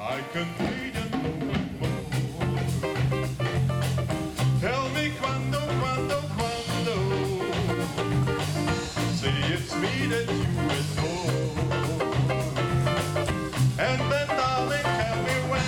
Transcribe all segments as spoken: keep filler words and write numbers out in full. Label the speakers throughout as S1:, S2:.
S1: I can wait a moment more. Tell me quando, quando, quando. Say it's me that you adore. And then darling, tell me when.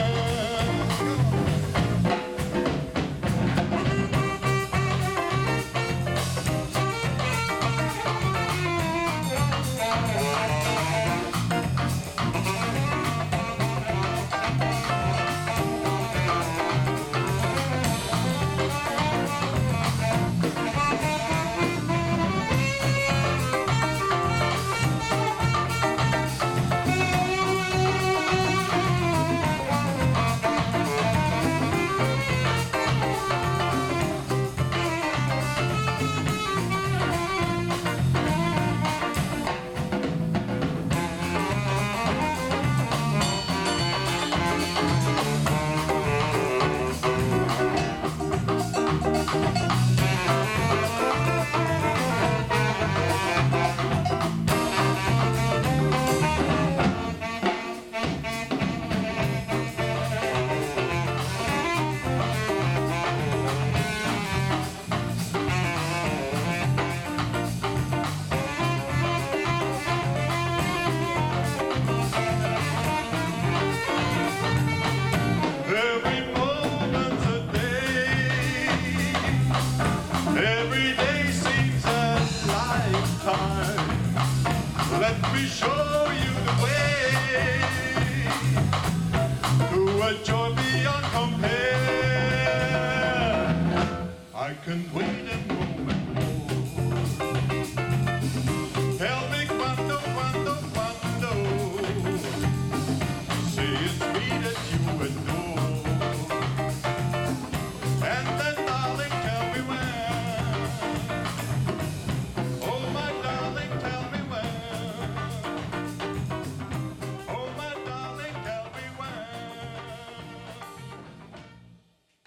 S1: Let me show you the way to a joy beyond compare. I can wait a moment more. Tell me quando, quando, quando. Say it's me that you